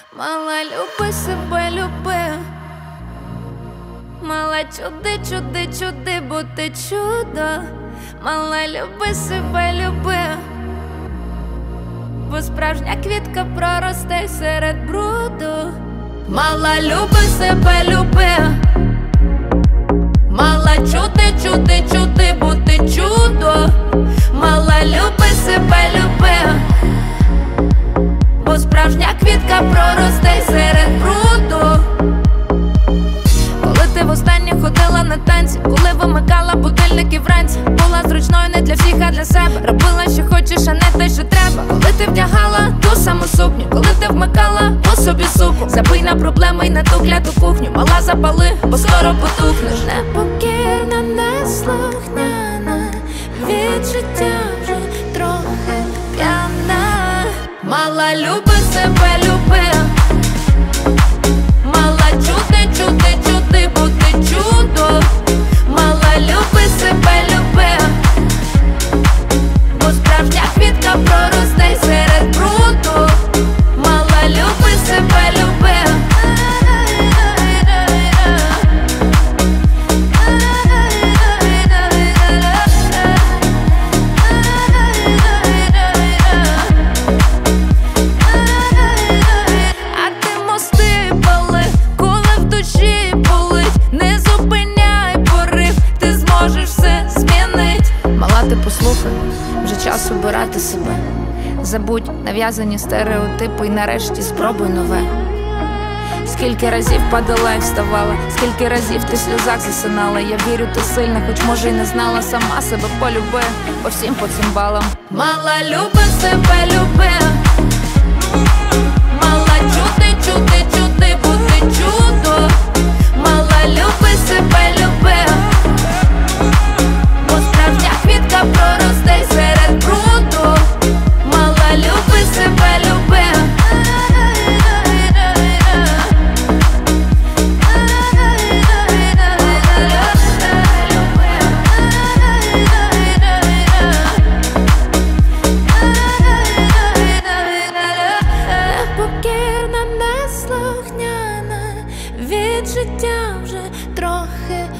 Мала, люби себе, люби. Мала, чуди, чуди, чуди, бо ти чудо. Мала, люби себе, люби. Бо справжня квітка проросте серед бруду. Мала, люби себе, люби. Мала, чуди, чуди, чуди, бо ти чудо. Мала, люби себе, люби. Бо справжня квітка проросте серед бруду. Коли ти востаннє ходила на танці, коли вимикала будильники вранці, була зручною не для всіх, а для себе. Робила, що хочеш, а не те, що треба. Коли ти вдягала ту саму сукню, коли ти вмикала у собі суку. Забий на проблеми й на ту кляту кухню. Мала, запали, бо скоро потухнеш. Непокірна, неслухняна, від життя вже трохи п'яна. Мала, люби себе, люби. Мала, чуди, чуди, чуди, бо ти чудо. Мала, люби себе, люби. Бо справжня квітка проросте серед бруду. Мала, люби себе, люби. Ти послухай, вже час обирати себе. Забудь нав'язані стереотипи і нарешті спробуй нове. Скільки разів падала і вставала, скільки разів ти в сльозах засинала. Я вірю, ти сильна, хоч може й не знала. Сама себе полюби, по всім по цим балам. Мала, люби себе, люби. Мала, чуди, чуди, чуди, бо ти чудо. Мала, люби себе, люби. Бо справжня квітка проросте серед бруду. Мала, люби себе, люби. Непокірна, неслухняна, від життя вже трохи